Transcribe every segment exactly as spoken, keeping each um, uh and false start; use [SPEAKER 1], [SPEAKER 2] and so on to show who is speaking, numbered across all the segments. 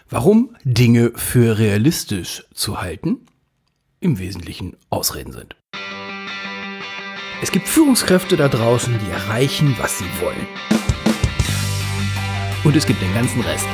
[SPEAKER 1] Warum Dinge für realistisch zu halten im Wesentlichen Ausreden sind. Es gibt Führungskräfte da draußen, die erreichen, was sie wollen. Und es gibt den ganzen Rest.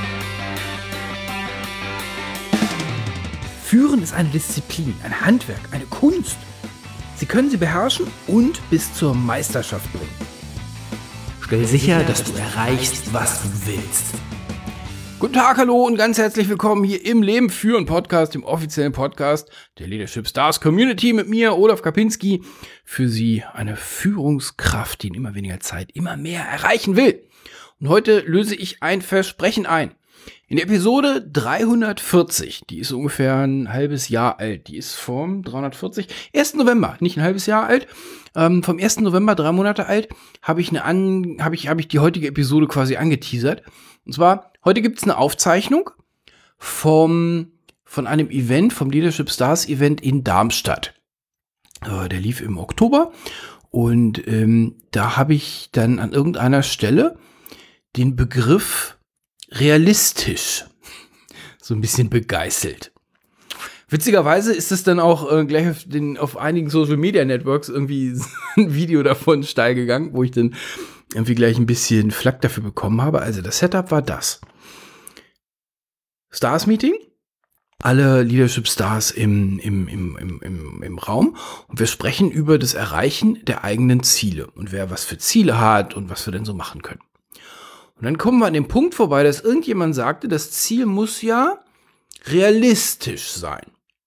[SPEAKER 1] Führen ist eine Disziplin, ein Handwerk, eine Kunst. Sie können sie beherrschen und bis zur Meisterschaft bringen. Stell sicher, dass du erreichst, was du willst. Guten Tag, hallo und ganz herzlich willkommen hier im Leben führen Podcast, dem offiziellen Podcast der Leadership Stars Community mit mir, Olaf Kapinski. Für Sie eine Führungskraft, die in immer weniger Zeit immer mehr erreichen will. Und heute löse ich ein Versprechen ein. In der Episode dreihundertvierzig, die ist ungefähr ein halbes Jahr alt, die ist vom dreihundertvierzig, ersten November, nicht ein halbes Jahr alt, ähm, vom ersten November, drei Monate alt, habe ich eine an, habe ich, habe ich die heutige Episode quasi angeteasert. Und zwar, heute gibt es eine Aufzeichnung vom, von einem Event, vom Leadership Stars Event in Darmstadt. Äh, der lief im Oktober und ähm, da habe ich dann an irgendeiner Stelle den Begriff realistisch so ein bisschen begeißelt. Witzigerweise ist es dann auch äh, gleich auf, den, auf einigen Social Media Networks irgendwie ein Video davon steil gegangen, wo ich dann irgendwie gleich ein bisschen Flack dafür bekommen habe. Also das Setup war das. Stars Meeting. Alle Leadership Stars im, im, im, im, im, im Raum. Und wir sprechen über das Erreichen der eigenen Ziele. Und wer was für Ziele hat und was wir denn so machen können. Und dann kommen wir an dem Punkt vorbei, dass irgendjemand sagte, das Ziel muss ja realistisch sein.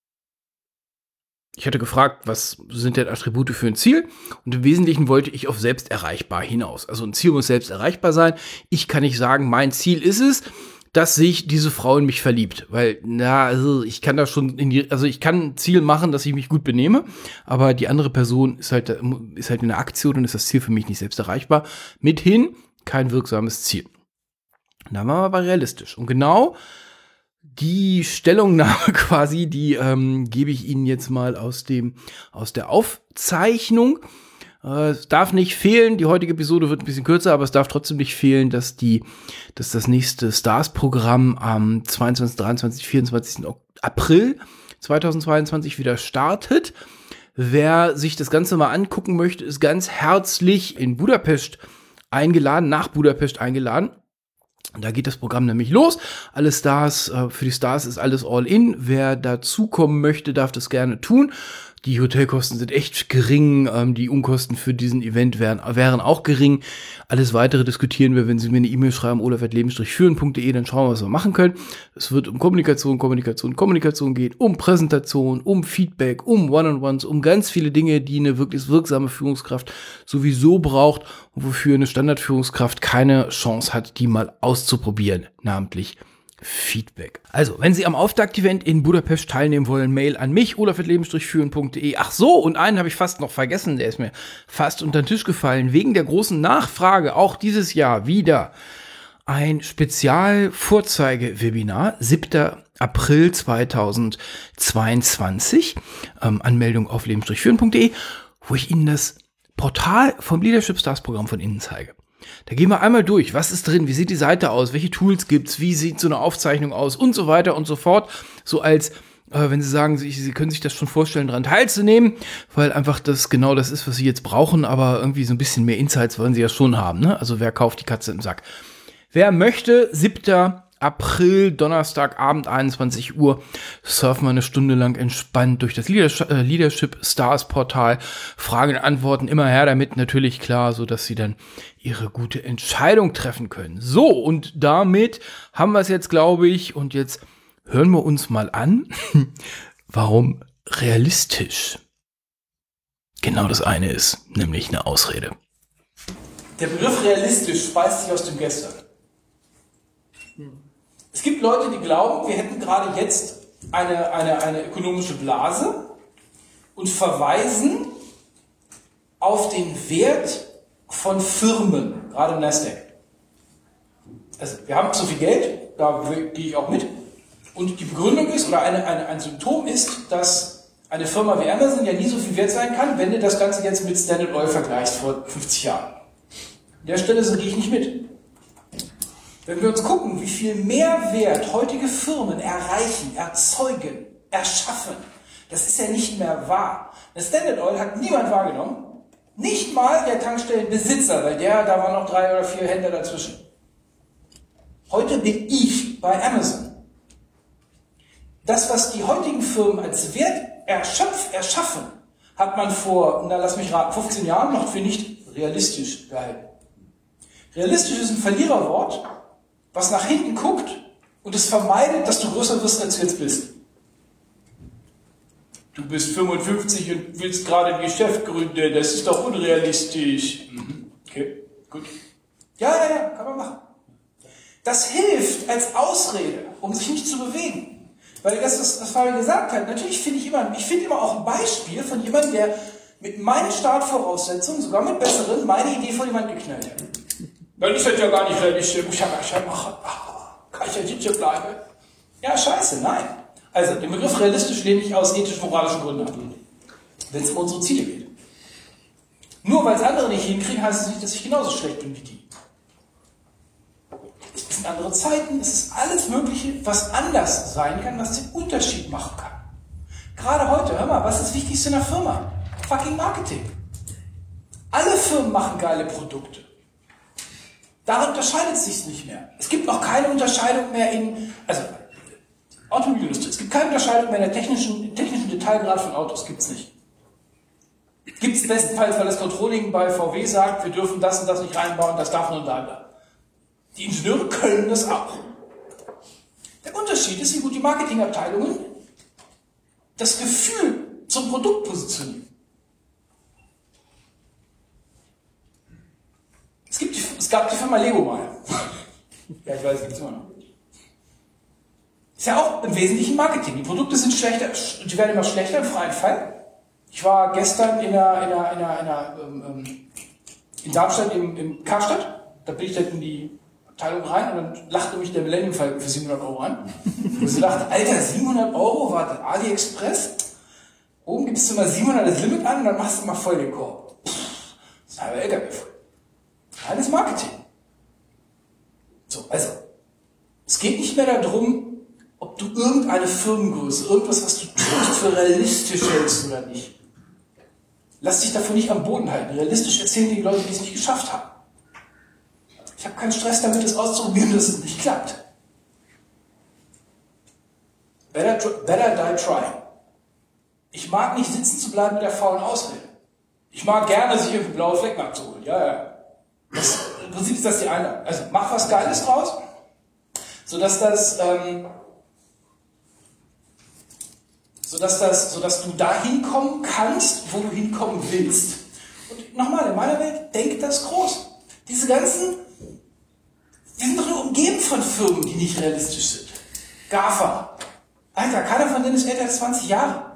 [SPEAKER 1] Ich hatte gefragt, was sind denn Attribute für ein Ziel? Und im Wesentlichen wollte ich auf selbst erreichbar hinaus. Also ein Ziel muss selbst erreichbar sein. Ich kann nicht sagen, mein Ziel ist es, dass sich diese Frau in mich verliebt. Weil, na, also ich kann da schon in die, also ich kann ein Ziel machen, dass ich mich gut benehme, aber die andere Person ist halt, ist halt in der Aktion und ist das Ziel für mich nicht selbst erreichbar. Mithin kein wirksames Ziel. Da waren wir aber realistisch. Und genau die Stellungnahme quasi, die ähm, gebe ich Ihnen jetzt mal aus dem aus der Aufzeichnung. Äh, es darf nicht fehlen, die heutige Episode wird ein bisschen kürzer, aber es darf trotzdem nicht fehlen, dass die, dass das nächste Stars-Programm am zweiundzwanzigsten, dreiundzwanzigsten, vierundzwanzigsten April zweitausendzweiundzwanzig wieder startet. Wer sich das Ganze mal angucken möchte, ist ganz herzlich in Budapest eingeladen, nach Budapest eingeladen. Da geht das Programm nämlich los. Alle Stars, äh, für die Stars ist alles all in. Wer dazukommen möchte, darf das gerne tun. Die Hotelkosten sind echt gering. Ähm, die Unkosten für diesen Event wären, wären auch gering. Alles Weitere diskutieren wir, wenn Sie mir eine E-Mail schreiben, olaf at leben führen punkt de, dann schauen wir, was wir machen können. Es wird um Kommunikation, Kommunikation, Kommunikation gehen, um Präsentation, um Feedback, um One-on-Ones, um ganz viele Dinge, die eine wirklich wirksame Führungskraft sowieso braucht und wofür eine Standardführungskraft keine Chance hat, die mal auszuprobieren, namentlich Feedback. Also, wenn Sie am Auftakt-Event in Budapest teilnehmen wollen, Mail an mich, olaf at leben führen punkt de. Ach so, und einen habe ich fast noch vergessen, der ist mir fast unter den Tisch gefallen. Wegen der großen Nachfrage, auch dieses Jahr wieder ein Spezial-Vorzeige-Webinar, siebter April zweitausendzweiundzwanzig, ähm, Anmeldung auf leben führen punkt de, wo ich Ihnen das Portal vom Leadership Stars Programm von innen zeige. Da gehen wir einmal durch, was ist drin, wie sieht die Seite aus, welche Tools gibt's, wie sieht so eine Aufzeichnung aus und so weiter und so fort. So als, äh, wenn Sie sagen, Sie, Sie können sich das schon vorstellen, daran teilzunehmen, weil einfach das genau das ist, was Sie jetzt brauchen, aber irgendwie so ein bisschen mehr Insights wollen Sie ja schon haben, ne? Also wer kauft die Katze im Sack? Wer möchte, siebter April, Donnerstagabend, einundzwanzig Uhr, surfen wir eine Stunde lang entspannt durch das Leadership Stars Portal. Fragen und Antworten immer her damit, natürlich klar, so dass Sie dann Ihre gute Entscheidung treffen können. So, und damit haben wir es jetzt, glaube ich, und jetzt hören wir uns mal an, warum realistisch genau das eine ist, nämlich eine Ausrede.
[SPEAKER 2] Der Begriff realistisch speist sich aus dem Gestern. Es gibt Leute, die glauben, wir hätten gerade jetzt eine, eine, eine ökonomische Blase und verweisen auf den Wert von Firmen, gerade im Nasdaq. Also wir haben zu viel Geld, da gehe ich auch mit. Und die Begründung ist, oder eine, eine, ein Symptom ist, dass eine Firma wie Amazon ja nie so viel wert sein kann, wenn du das Ganze jetzt mit Standard Oil vergleichst vor fünfzig Jahren. An der Stelle so gehe ich nicht mit. Wenn wir uns gucken, wie viel Mehrwert heutige Firmen erreichen, erzeugen, erschaffen, das ist ja nicht mehr wahr. Das Standard Oil hat niemand wahrgenommen, nicht mal der Tankstellenbesitzer, weil der, da waren noch drei oder vier Händler dazwischen. Heute bin ich bei Amazon. Das, was die heutigen Firmen als Wert erschöpf, erschaffen, hat man vor, na lass mich raten, fünfzehn Jahren noch für nicht realistisch gehalten. Realistisch ist ein Verliererwort, was nach hinten guckt und es vermeidet, dass du größer wirst, als du jetzt bist. Du bist fünfundfünfzig und willst gerade ein Geschäft gründen, das ist doch unrealistisch. Mhm. Okay, gut. Ja, ja, ja, kann man machen. Das hilft als Ausrede, um sich nicht zu bewegen. Weil das, was, was Fabian gesagt hat, natürlich finde ich immer, ich finde immer auch ein Beispiel von jemandem, der mit meinen Startvoraussetzungen, sogar mit besseren, meine Idee vor die Wand geknallt hat. Dann ist das ja gar nicht realistisch, ich habe ja machen, kann ich ja sitzen bleiben? Ja, scheiße, nein. Also, den Begriff realistisch lehne ich aus ethisch-moralischen Gründen ab, wenn es um unsere Ziele geht. Nur weil es andere nicht hinkriegen, heißt es nicht, dass ich genauso schlecht bin wie die. Es sind andere Zeiten, es ist alles Mögliche, was anders sein kann, was den Unterschied machen kann. Gerade heute, hör mal, was ist das Wichtigste in der Firma? Fucking Marketing. Alle Firmen machen geile Produkte. Da unterscheidet es sich nicht mehr. Es gibt auch keine Unterscheidung mehr in, also Automobilindustrie, es gibt keine Unterscheidung mehr in der technischen, technischen Detailgrad von Autos, gibt es nicht. Gibt es bestenfalls, weil das Controlling bei V W sagt, wir dürfen das und das nicht reinbauen, das darf nur ein Daimler. Die Ingenieure können das auch. Der Unterschied ist, wie gut die Marketingabteilungen das Gefühl zum Produkt positionieren. Es, gibt die, es gab die Firma Lego mal. Ja, ich weiß, gibt es immer noch. Ist ja auch im Wesentlichen Marketing. Die Produkte sind schlechter, die werden immer schlechter im freien Fall. Ich war gestern in einer, in einer, in einer, in einer ähm, in Darmstadt im, im Karstadt. Da bin ich dann in die Abteilung rein und dann lachte mich der Millennium Falcon für siebenhundert Euro an. Und sie dachte, Alter, siebenhundert Euro, warte, AliExpress? Oben gibst du mal siebenhundert das Limit an und dann machst du mal voll den Korb. Pff, das ist ein halber L K W voll. Reines Marketing. So, also, es geht nicht mehr darum, ob du irgendeine Firmengröße, irgendwas, was du tust, für realistisch hältst oder nicht. Lass dich davon nicht am Boden halten. Realistisch erzählen dir die Leute, die es nicht geschafft haben. Ich habe keinen Stress damit, es auszuprobieren, dass es nicht klappt. Better, better die trying. Ich mag nicht sitzen zu bleiben mit der faulen Ausrede. Ich mag gerne, sich irgendwie blaue Flecken abzuholen. Ja, ja. Das, Im Prinzip ist das die eine. Also mach was Geiles draus, sodass das, ähm, sodass das, sodass du da hinkommen kannst, wo du hinkommen willst. Und nochmal, in meiner Welt, denk das groß. Diese ganzen, die sind doch umgeben von Firmen, die nicht realistisch sind. GAFA. Alter, keiner von denen ist älter als zwanzig Jahre.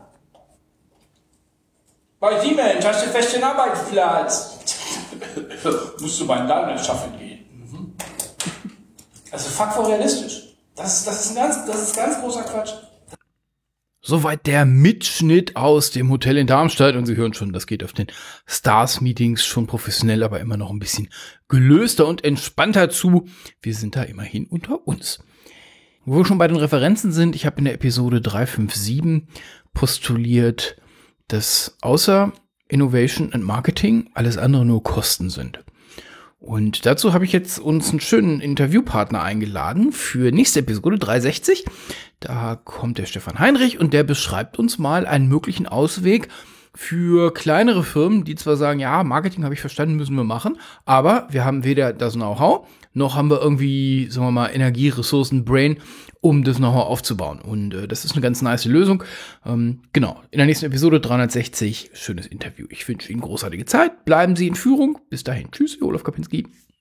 [SPEAKER 2] Bei Siemens hast du fest den Arbeitsplatz. Musst du beim Daimler schaffen gehen. Mhm. Also fuck vor realistisch. Das, das, ist ein ganz, das ist ganz großer Quatsch.
[SPEAKER 1] Soweit der Mitschnitt aus dem Hotel in Darmstadt. Und Sie hören schon, das geht auf den Stars-Meetings schon professionell, aber immer noch ein bisschen gelöster und entspannter zu. Wir sind da immerhin unter uns. Wo wir schon bei den Referenzen sind, ich habe in der Episode drei fünf sieben postuliert, dass außer Innovation and Marketing alles andere nur Kosten sind. Und dazu habe ich jetzt uns einen schönen Interviewpartner eingeladen für nächste Episode drei sechzig. Da kommt der Stefan Heinrich und der beschreibt uns mal einen möglichen Ausweg für kleinere Firmen, die zwar sagen, ja, Marketing habe ich verstanden, müssen wir machen, aber wir haben weder das Know-how, noch haben wir irgendwie, sagen wir mal, Energie, Ressourcen, Brain, um das Know-how aufzubauen. Und äh, das ist eine ganz nice Lösung. Ähm, genau, in der nächsten Episode dreihundertsechzig, schönes Interview. Ich wünsche Ihnen großartige Zeit. Bleiben Sie in Führung. Bis dahin. Tschüss, Olaf Kapinski.